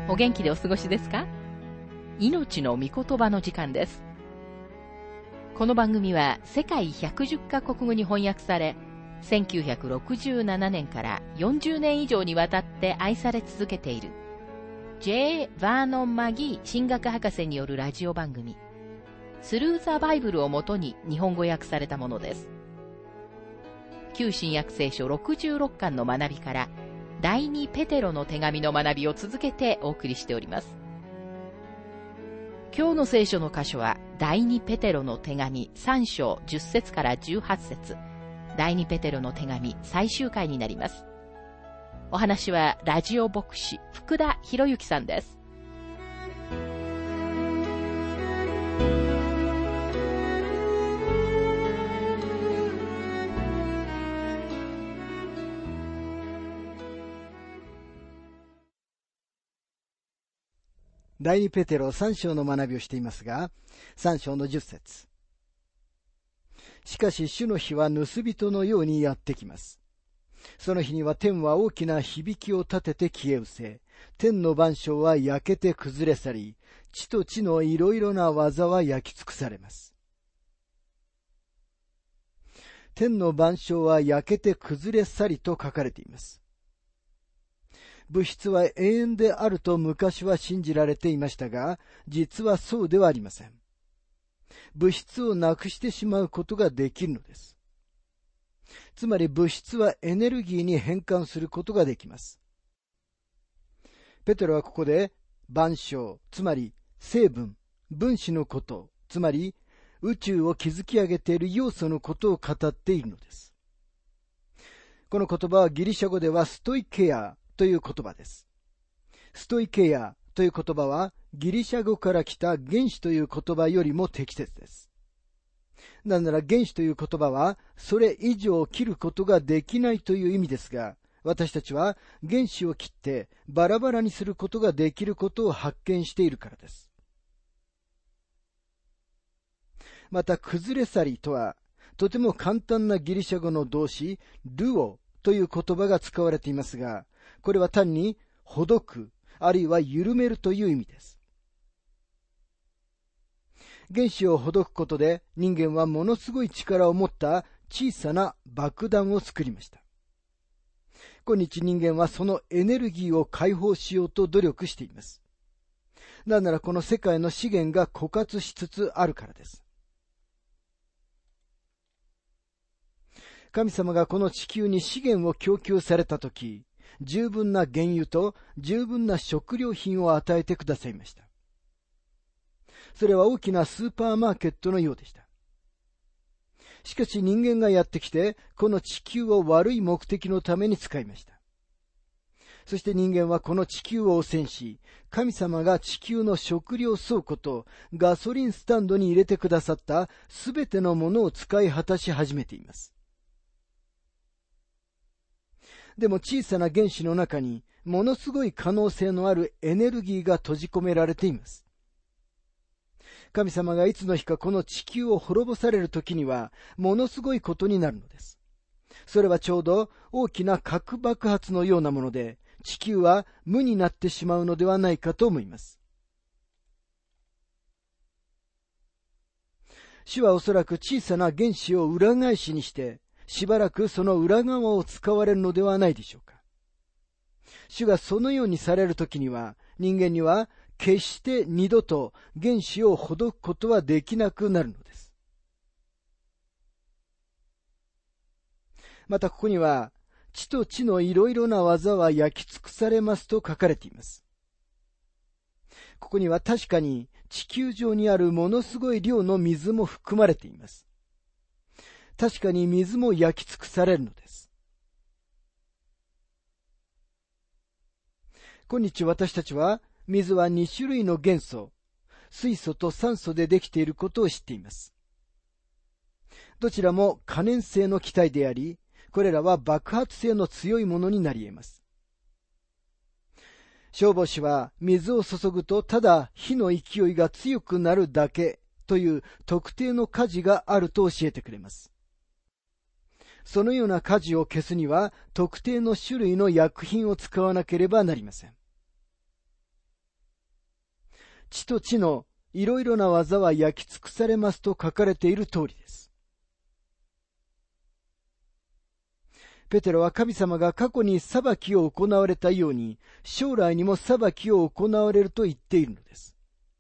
お元気でお過ごしですか？命の御言葉の時間です。この番組は世界110カ国語に翻訳され、1967年から40年以上にわたって愛され続けている J. バーノン・マギー神学博士によるラジオ番組、スルー・ザ・バイブルをもとに日本語訳されたものです。旧新約聖書66巻の学びから、第2ペテロの手紙の学びを続けてお送りしております。今日の聖書の箇所は第2ペテロの手紙3章10節から18節、第2ペテロの手紙最終回になります。お話はラジオ牧師福田博之さんです。 第2ペテロ3章の学びをしていますが、3章の10節。しかし主の日は盗人のようにやってきます。その日には天は大きな響きを立てて消え失せ、天の万象は焼けて崩れ去り、地と地のいろいろな技は焼き尽くされます。天の万象は焼けて崩れ去りと書かれています。物質は永遠であると昔は信じられていましたが、実はそうではありません。物質をなくしてしまうことができるのです。つまり物質はエネルギーに変換することができます。ペテロはここで万象、つまり成分、分子のこと、つまり宇宙を築き上げている要素のことを語っているのです。この言葉はギリシャ語ではストイケアという言葉です。ストイケアという言葉はギリシャ語から来た原子という言葉よりも適切です。なぜなら原子という言葉はそれ以上切ることができないという意味ですが、私たちは原子を切ってバラバラにすることができることを発見しているからです。また崩れ去りとはとても簡単なギリシャ語の動詞ルオという言葉が使われていますが、これは単にほどく、あるいは緩めるという意味です。原子をほどくことで人間はものすごい力を持った小さな爆弾を作りました。今日人間はそのエネルギーを解放しようと努力しています。なぜならこの世界の資源が枯渇しつつあるからです。神様がこの地球に資源を供給されたとき、十分な原油と十分な食料品を与えてくださいました。それは大きなスーパーマーケットのようでした。しかし人間がやってきて、この地球を悪い目的のために使いました。そして人間はこの地球を汚染し、神様が地球の食料倉庫とガソリンスタンドに入れてくださったすべてのものを使い果たし始めています。でも小さな原子の中にものすごい可能性のあるエネルギーが閉じ込められています。神様がいつの日かこの地球を滅ぼされる時にはものすごいことになるのです。それはちょうど大きな核爆発のようなもので、地球は無になってしまうのではないかと思います。主はおそらく小さな原子を裏返しにしてしばらくその裏側を使われるのではないでしょうか。主がそのようにされるときには、人間には決して二度と原子をほどくことはできなくなるのです。またここには、地と地のいろいろな技は焼き尽くされますと書かれています。ここには確かに地球上にあるものすごい量の水も含まれています。確かに水も焼き尽くされるのです。今日私たちは水は2種類の元素、水素と酸素でできていることを知っています。どちらも可燃性の気体であり、これらは爆発性の強いものになり得ます。消防士は水を注ぐとただ火の勢いが強くなるだけという特定の火事があると教えてくれます。そのような火事を消すには特定の種類の薬品を使わなければなりません。 地と地のいろいろな技は焼き尽くされますと書かれている通りです。ペテロは神様が過去に裁きを行われたように、将来にも裁きを行われると言っているのです。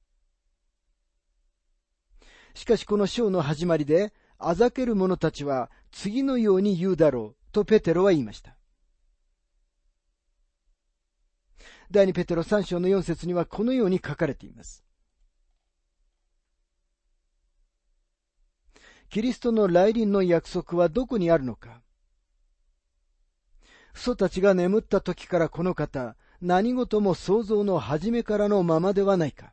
しかしこの章の始まりで、あざける者たちは次のように言うだろうとペテロは言いました。第2ペテロ3章の4節にはこのように書かれています。キリストの来臨の約束はどこにあるのか。父祖たちが眠った時からこの方、何事も創造の初めからのままではないか。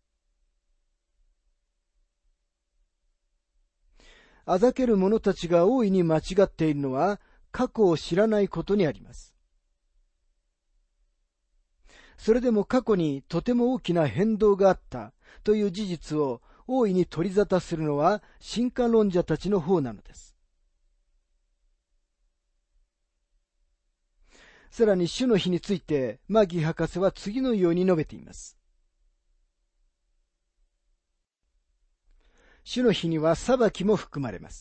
あざける者たちが大いに間違っているのは、過去を知らないことにあります。それでも過去にとても大きな変動があったという事実を大いに取り沙汰するのは進化論者たちの方なのです。さらに主の日についてマギー博士は次のように述べています。主の日には裁きも含まれます。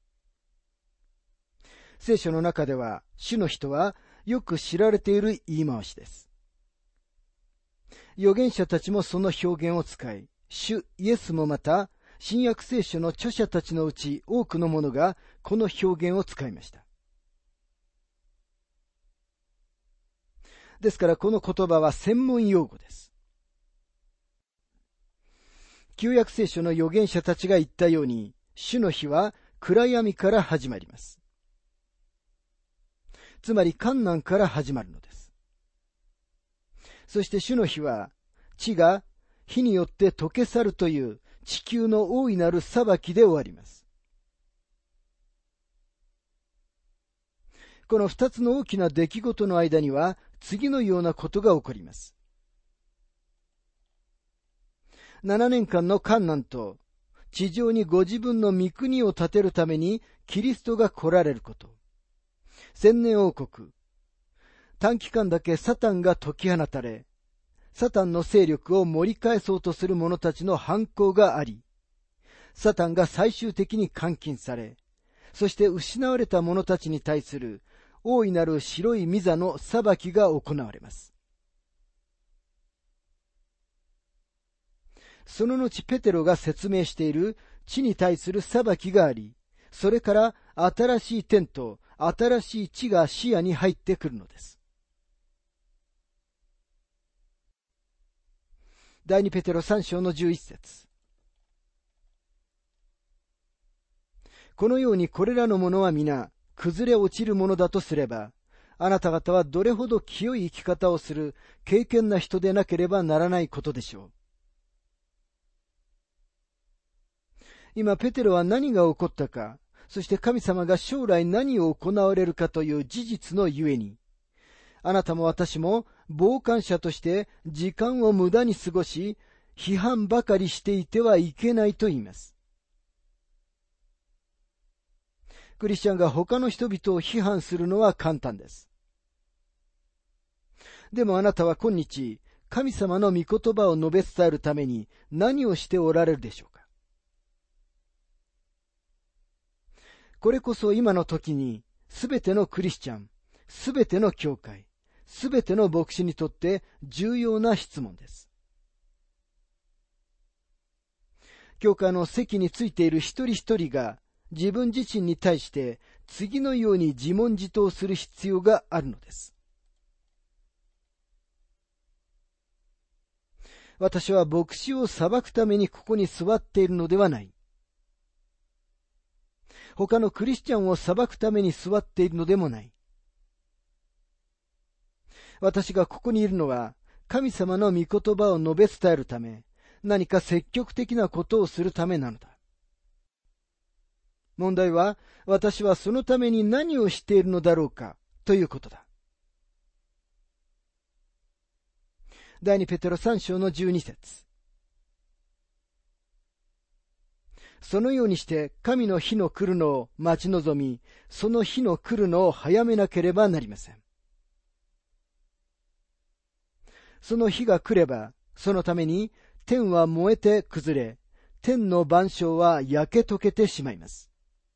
聖書の中では主の日とはよく知られている言い回しです。預言者たちもその表現を使い、主イエスもまた新約聖書の著者たちのうち多くの者がこの表現を使いました。ですからこの言葉は専門用語です。旧約聖書の預言者たちが言ったように、主の日は暗闇から始まります。つまり患難から始まるのです。そして主の日は、地が火によって溶け去るという地球の大いなる裁きで終わります。この二つの大きな出来事の間には、次のようなことが起こります。7年間の患難と、地上にご自分の御国を建てるためにキリストが来られること。千年王国。短期間だけサタンが解き放たれ、サタンの勢力を盛り返そうとする者たちの反抗があり、サタンが最終的に監禁され、そして失われた者たちに対する大いなる白い御座の裁きが行われます。その後ペテロが説明している地に対する裁きがあり、それから新しい天と新しい地が視野に入ってくるのです。第2ペテロ3章の11節。このようにこれらのものは皆崩れ落ちるものだとすれば、あなた方はどれほど清い生き方をする敬虔な人でなければならないことでしょう。今ペテロは何が起こったか、そして神様が将来何を行われるかという事実のゆえに、あなたも私も傍観者として時間を無駄に過ごし、批判ばかりしていてはいけないと言います。クリスチャンが他の人々を批判するのは簡単です。でもあなたは今日、神様の御言葉を述べ伝えるために何をしておられるでしょうか。これこそ今の時に、すべてのクリスチャン、すべての教会、すべての牧師にとって重要な質問です。教会の席についている一人一人が自分自身に対して次のように自問自答する必要があるのです。私は牧師を裁くためにここに座っているのではない。他のクリスチャンを裁くために座っているのでもない。私がここにいるのは神様の御言葉を述べ伝えるため、何か積極的なことをするためなのだ。問題は、私はそのために何をしているのだろうかということだ。第2ペテロ3章の12節。そのようにして神の日の来るのを待ち望み、その日の来るのを早めなければなりません。その日が来れば、そのために天は燃えて崩れ、天の万象は焼け溶けてしまいます。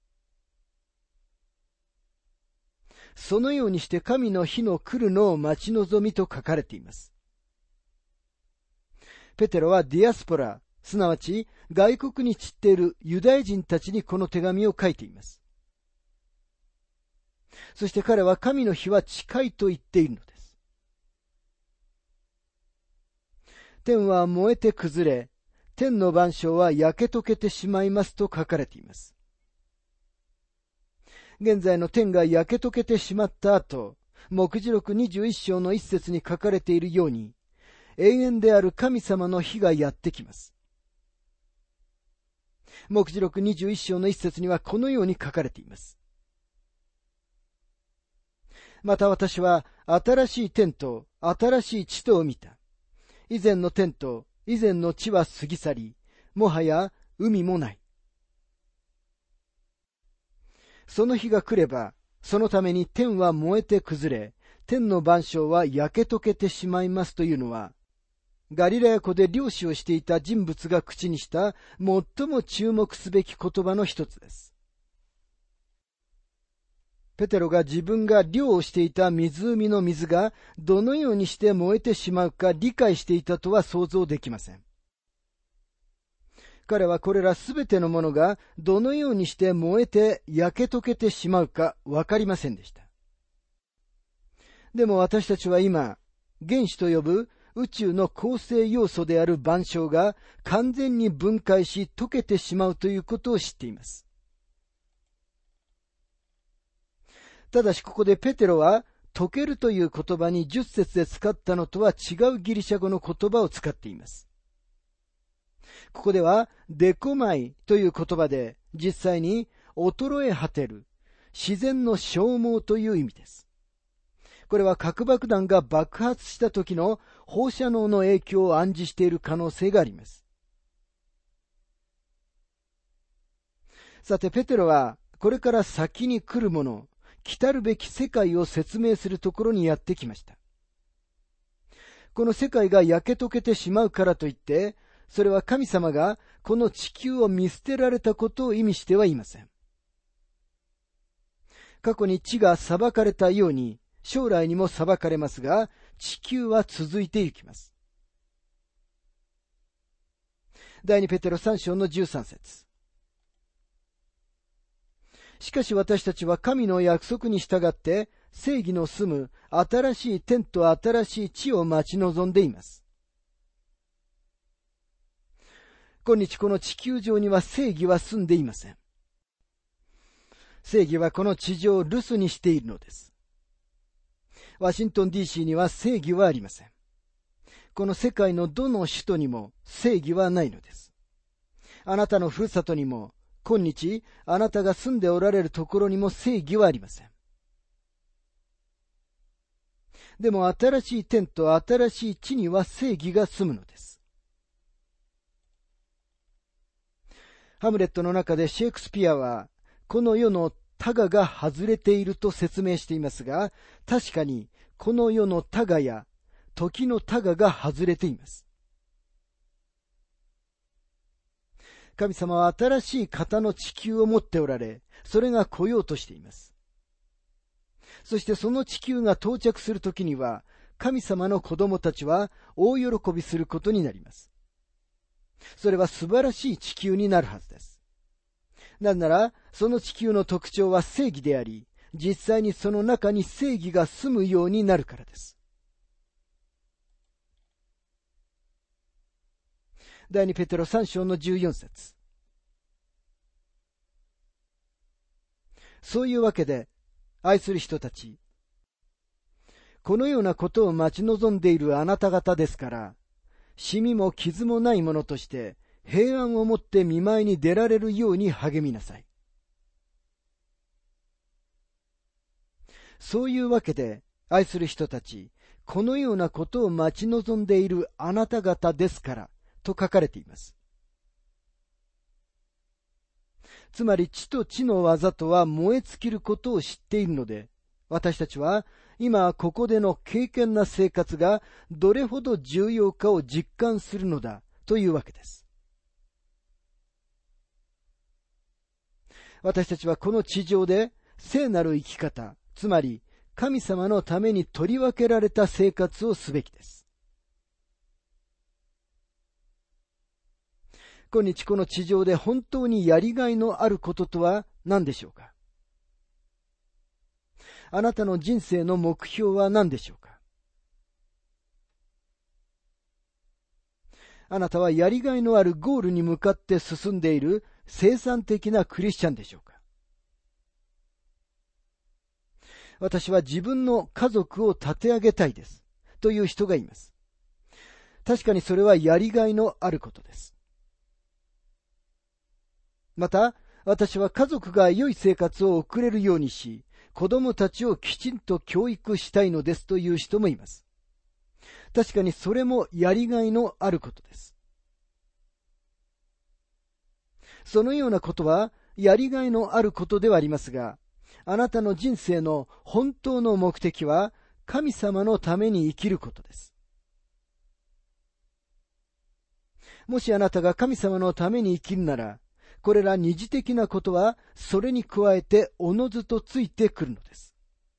そのようにして神の日の来るのを待ち望みと書かれています。ペテロはディアスポラ、すなわち外国に散っているユダヤ人たちにこの手紙を書いています。そして彼は神の日は近いと言っているのです。天は燃えて崩れ、天の万象は焼け溶けてしまいますと書かれています。現在の天が焼け溶けてしまった後、黙示録21章の一節に書かれているように、永遠である神様の日がやってきます。黙示録21章の一節にはこのように書かれています。また私は新しい天と新しい地とを見た。以前の天と以前の地は過ぎ去り、もはや海もない。その日が来れば、そのために天は燃えて崩れ、天の万象は焼け溶けてしまいますというのは、ガリラヤ湖で漁師をしていた人物が口にした最も注目すべき言葉の一つです。ペテロが自分が漁をしていた湖の水がどのようにして燃えてしまうか理解していたとは想像できません。彼はこれらすべてのものがどのようにして燃えて焼け溶けてしまうかわかりませんでした。でも私たちは今、原子と呼ぶ宇宙の構成要素である万象が完全に分解し溶けてしまうということを知っています。ただしここでペテロは溶けるという言葉に10節で使ったのとは違うギリシャ語の言葉を使っています。ここではデコマイという言葉で実際に衰え果てる、自然の消耗という意味です。これは核爆弾が爆発した時の放射能の影響を暗示している可能性があります。さてペテロはこれから先に来るもの、来るべき世界を説明するところにやってきました。この世界が焼け溶けてしまうからといって、それは神様がこの地球を見捨てられたことを意味してはいません。過去に地が裁かれたように、将来にも裁かれますが、地球は続いていきます。第2ペテロ3章の13節。しかし私たちは神の約束に従って正義の住む新しい天と新しい地を待ち望んでいます。今日この地球上には正義は住んでいません。正義はこの地上を留守にしているのです。ワシントン DC には正義はありません。この世界のどの首都にも正義はないのです。あなたのふるさとにも今日、あなたが住んでおられるところにも正義はありません。でも新しい天と新しい地には正義が住むのです。ハムレットの中でシェイクスピアは、この世のタガが外れていると説明していますが、確かにこの世のタガや時のタガが外れています。神様は新しい型の地球を持っておられ、それが来ようとしています。そしてその地球が到着するときには、神様の子供たちは大喜びすることになります。それは素晴らしい地球になるはずです。なぜなら、その地球の特徴は正義であり、実際にその中に正義が住むようになるからです。第2ペテロ3章の14節。そういうわけで、愛する人たち、このようなことを待ち望んでいるあなた方ですから、シミも傷もないものとして平安をもって見舞いに出られるように励みなさい。そういうわけで、愛する人たち、このようなことを待ち望んでいるあなた方ですから、と書かれています。つまり地と地の技とは燃え尽きることを知っているので、私たちは今ここでの敬虔な生活がどれほど重要かを実感するのだというわけです。私たちはこの地上で聖なる生き方、つまり神様のために取り分けられた生活をすべきです。今日この地上で本当にやりがいのあることとは何でしょうか。あなたの人生の目標は何でしょうか。あなたはやりがいのあるゴールに向かって進んでいる生産的なクリスチャンでしょうか。私は自分の家族を立て上げたいですという人がいます。確かにそれはやりがいのあることです。また、私は家族が良い生活を送れるようにし、子供たちをきちんと教育したいのですという人もいます。確かにそれもやりがいのあることです。そのようなことはやりがいのあることではありますが、あなたの人生の本当の目的は神様のために生きることです。もしあなたが神様のために生きるなら、これら二次的なことはそれに加えておのずとついてくるのです。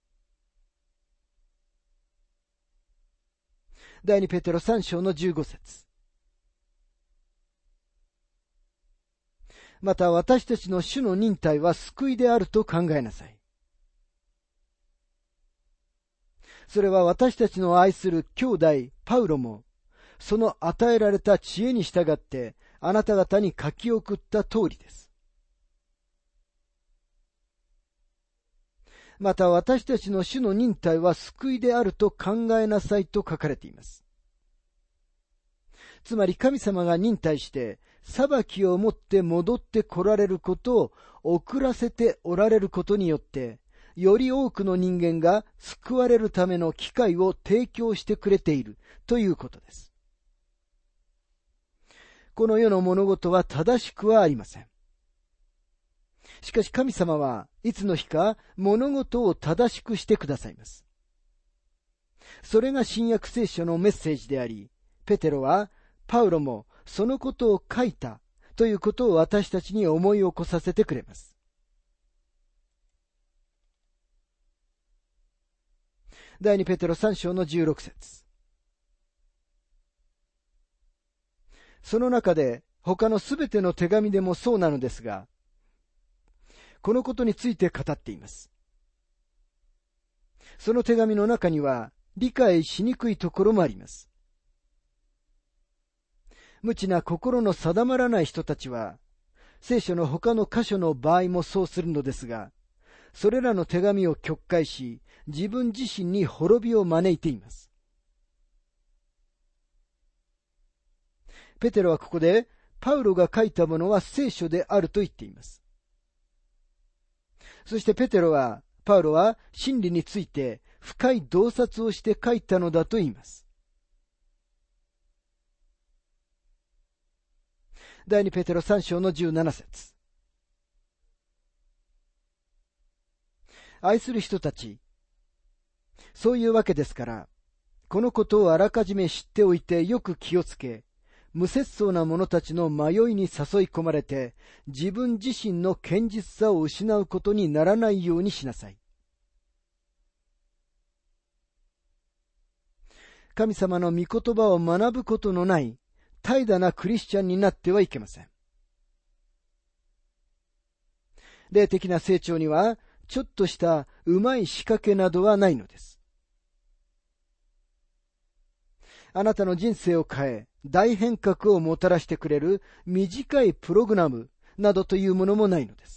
第二ペテロ3章の15節。また私たちの主の忍耐は救いであると考えなさい。それは私たちの愛する兄弟パウロも、その与えられた知恵に従ってあなた方に書き送った通りです。また私たちの主の忍耐は救いであると考えなさいと書かれています。つまり神様が忍耐して裁きをもって戻って来られることを遅らせておられることによって、より多くの人間が救われるための機会を提供してくれているということです。この世の物事は正しくはありません。しかし神様はいつの日か物事を正しくしてくださいます。それが新約聖書のメッセージであり、ペテロはパウロもそのことを書いたということを私たちに思い起こさせてくれます。第二ペテロ3章の16節。その中で他のすべての手紙でもそうなのですが、このことについて語っています。その手紙の中には理解しにくいところもあります。無知な心の定まらない人たちは、聖書の他の箇所の場合もそうするのですが、それらの手紙を曲解し、自分自身に滅びを招いています。ペテロはここで、パウロが書いたものは聖書であると言っています。そしてペテロは、パウロは真理について深い洞察をして書いたのだと言います。第二ペテロ3章の17節。愛する人たち、そういうわけですから、このことをあらかじめ知っておいてよく気をつけ、無節操な者たちの迷いに誘い込まれて、自分自身の堅実さを失うことにならないようにしなさい。神様の御言葉を学ぶことのない怠惰なクリスチャンになってはいけません。霊的な成長にはちょっとしたうまい仕掛けなどはないのです。あなたの人生を変え、大変革をもたらしてくれる短いプログラムなどというものもないのです。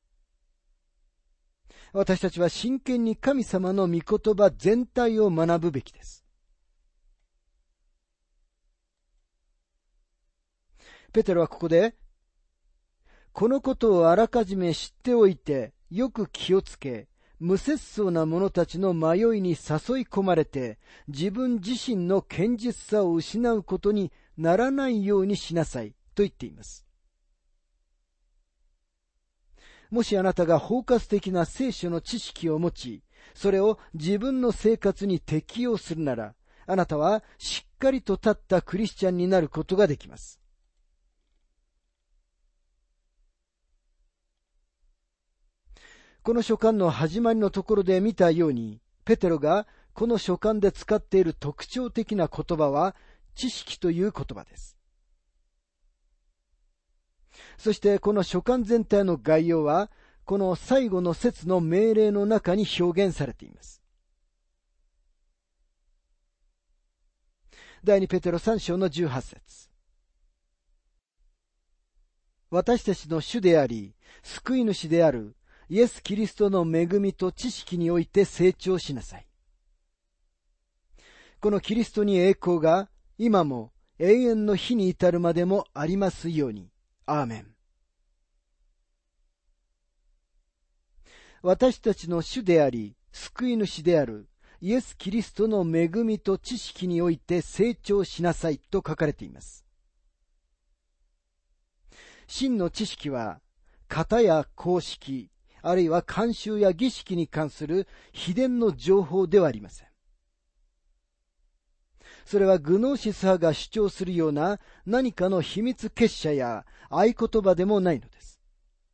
私たちは真剣に神様の御言葉全体を学ぶべきです。ペテロはここで、このことをあらかじめ知っておいて、よく気をつけ、無節操な者たちの迷いに誘い込まれて、自分自身の堅実さを失うことにならないようにしなさいと言っています。もしあなたが包括的な聖書の知識を持ち、それを自分の生活に適用するなら、 あなたはしっかりと立ったクリスチャンになることができます。この書簡の始まりのところで見たように、ペテロがこの書簡で使っている特徴的な言葉は知識という言葉です。そしてこの書簡全体の概要は、この最後の節の命令の中に表現されています。第2ペテロ3章の18節。私たちの主であり、救い主であるイエス・キリストの恵みと知識において成長しなさい。このキリストに栄光が今も永遠の日に至るまでもありますように。アーメン。私たちの主であり、救い主であるイエス・キリストの恵みと知識において成長しなさいと書かれています。真の知識は、型や公式、あるいは慣習や儀式に関する秘伝の情報ではありません。それはグノーシス派が主張するような何かの秘密結社や合言葉でもないのです。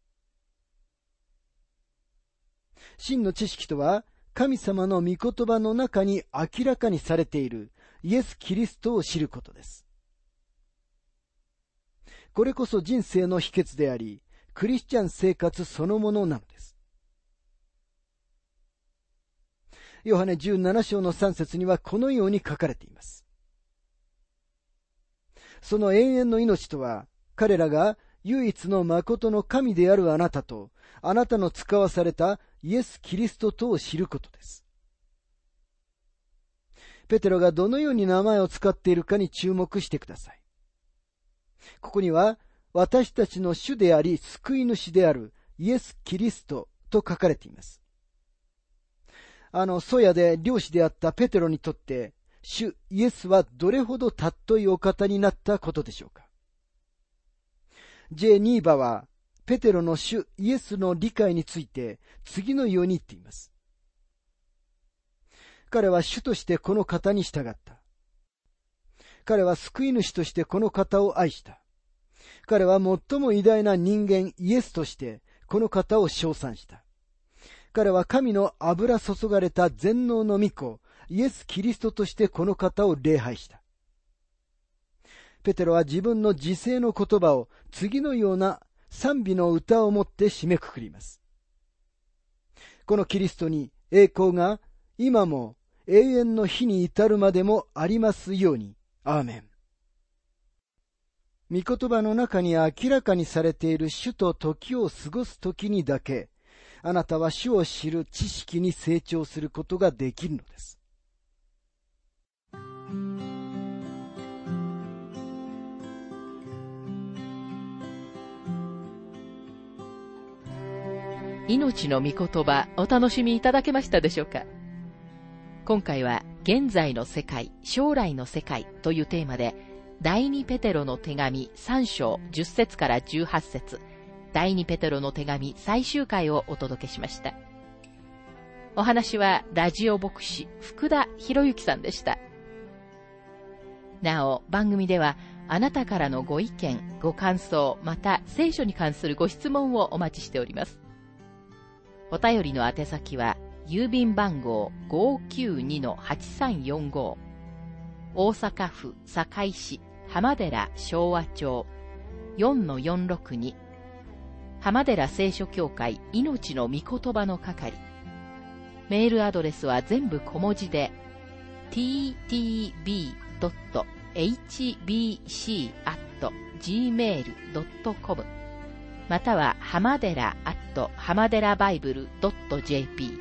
真の知識とは、神様の御言葉の中に明らかにされているイエス・キリストを知ることです。これこそ人生の秘訣であり、クリスチャン生活そのものなのです。ヨハネ17章の3節にはこのように書かれています。その永遠の命とは、彼らが唯一の誠の神であるあなたと、あなたの使わされたイエス・キリストとを知ることです。ペテロがどのように名前を使っているかに注目してください。ここには、私たちの主であり、救い主であるイエス・キリストと書かれています。ソヤで漁師であったペテロにとって、主イエスはどれほど尊いお方になったことでしょうか。J. ニーバは、ペテロの主イエスの理解について次のように言っています。彼は主としてこの方に従った。彼は救い主としてこの方を愛した。彼は最も偉大な人間イエスとしてこの方を称賛した。彼は神の油注がれた全能の御子、イエス・キリストとしてこの方を礼拝した。ペテロは自分の自省の言葉を次のような賛美の歌をもって締めくくります。このキリストに栄光が今も永遠の日に至るまでもありますように。アーメン。御言葉の中に明らかにされている主と時を過ごす時にだけ、あなたは主を知る知識に成長することができるのです。 命の御言葉、お楽しみいただけましたでしょうか。今回は現在の世界、将来の世界というテーマで、第2ペテロの手紙3章10節から18節、第2ペテロの手紙最終回をお届けしました。お話はラジオ牧師福田博之さんでした。なお、番組ではあなたからのご意見、ご感想、また聖書に関するご質問をお待ちしております。お便りの宛先は、郵便番号 592-8345 大阪府堺市浜寺昭和町 4-462 浜寺聖書協会命の御言葉の係。メールアドレスは全部小文字で ttb.hbc@gmail.com または浜寺浜寺バイブル .jp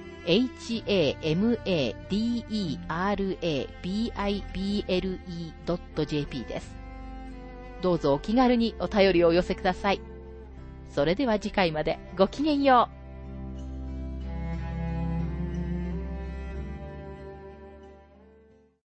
hamaderabible.jp です。どうぞお気軽にお便りをお寄せください。それでは次回までごきげんよう。